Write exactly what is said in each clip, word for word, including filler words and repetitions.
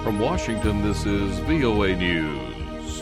From Washington, this is V O A News.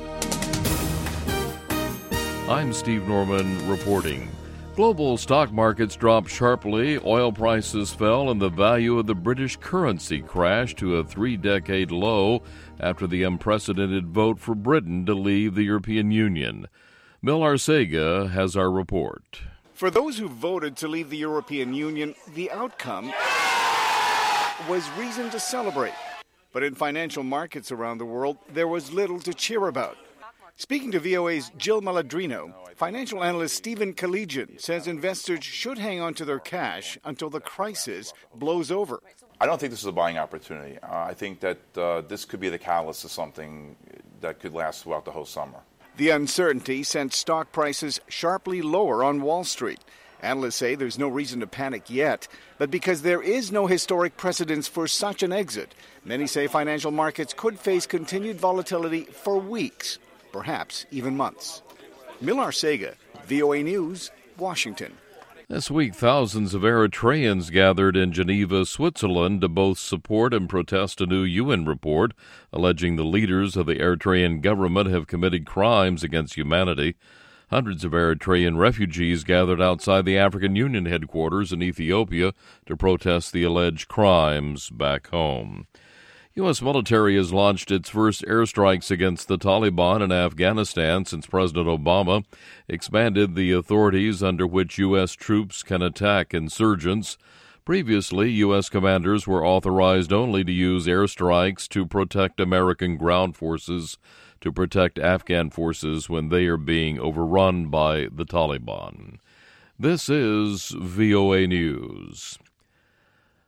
I'm Steve Norman reporting. Global stock markets dropped sharply, oil prices fell, and the value of the British currency crashed to a three-decade low after the unprecedented vote for Britain to leave the European Union. Mil Arcega has our report. For those who voted to leave the European Union, the outcome was reason to celebrate. But in financial markets around the world, there was little to cheer about. Speaking to V O A's Jill Maladrino, financial analyst Stephen Collegian says investors should hang on to their cash until the crisis blows over. I don't think this is a buying opportunity. Uh, I think that uh, this could be the catalyst of something that could last throughout the whole summer. The uncertainty sent stock prices sharply lower on Wall Street. Analysts say there's no reason to panic yet, but because there is no historic precedence for such an exit, many say financial markets could face continued volatility for weeks, perhaps even months. Mil Arcega, V O A News, Washington. This week, thousands of Eritreans gathered in Geneva, Switzerland, to both support and protest a new U N report alleging the leaders of the Eritrean government have committed crimes against humanity. Hundreds of Eritrean refugees gathered outside the African Union headquarters in Ethiopia to protest the alleged crimes back home. U S military has launched its first airstrikes against the Taliban in Afghanistan since President Obama expanded the authorities under which U S troops can attack insurgents. Previously, U S commanders were authorized only to use airstrikes to protect American ground forces, to protect Afghan forces when they are being overrun by the Taliban. This is V O A News.